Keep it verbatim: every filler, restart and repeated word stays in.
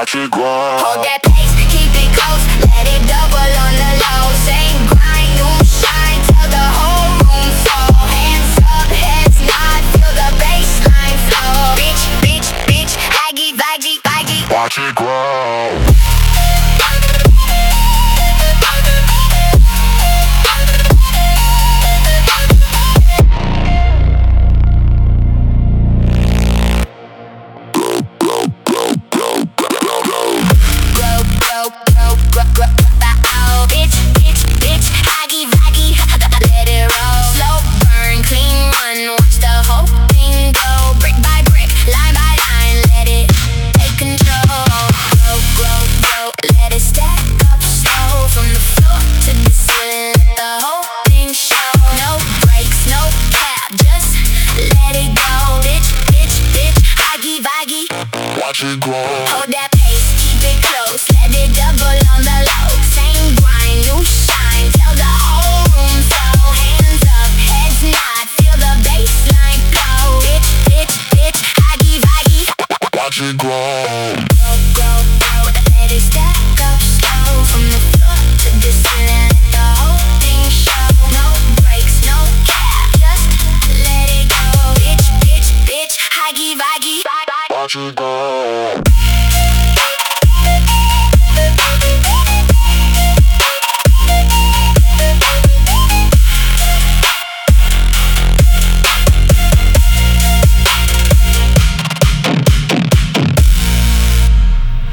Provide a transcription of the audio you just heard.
watch it grow. Hold that pace, keep it close, let it double on the low. Same grind, new shine, till the whole room fall. Hands up, heads nod, feel the bassline flow. Bitch, bitch, bitch, aggy, vaggy, vaggy, Watch it grow. Watch it grow. Hold that pace, keep it close, let it double on the low. Same grind, new shine, till the whole room flow. Hands up, heads nod, feel the bassline glow. Bitch, bitch, bitch, aggy, vaggy, Watch it grow. grow, grow, grow. Let it stack up slow, from the floor to the ceiling, let the whole thing show. No breaks, no cap, just let it go. Bitch, bitch, bitch, aggy, vaggy, Watch it grow.